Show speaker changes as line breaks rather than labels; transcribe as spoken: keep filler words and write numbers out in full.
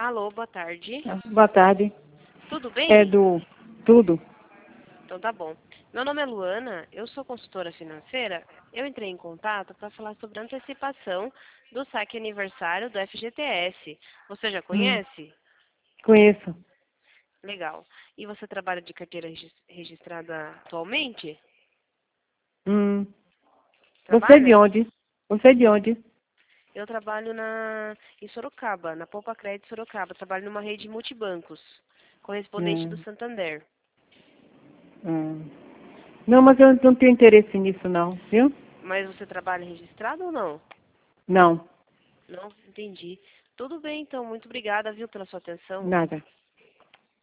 Alô, boa tarde.
Boa tarde.
Tudo bem?
É do tudo.
Então tá bom. Meu nome é Luana, eu sou consultora financeira. Eu entrei em contato para falar sobre a antecipação do saque aniversário do F G T S. Você já
Hum,
conhece?
conheço.
Legal. E você trabalha de carteira regis- registrada atualmente?
Hum. Você é de
Trabalha?
onde? Você é de onde?
Eu trabalho na, em Sorocaba, na Poupa Crédito Sorocaba. Trabalho numa rede multibancos, correspondente do
Hum,
Santander.
hum. Não, mas eu não tenho interesse nisso não, viu?
Mas você trabalha registrado ou não?
Não,
Não, entendi. Tudo bem, então. Muito obrigada, viu, pela sua atenção.
nada.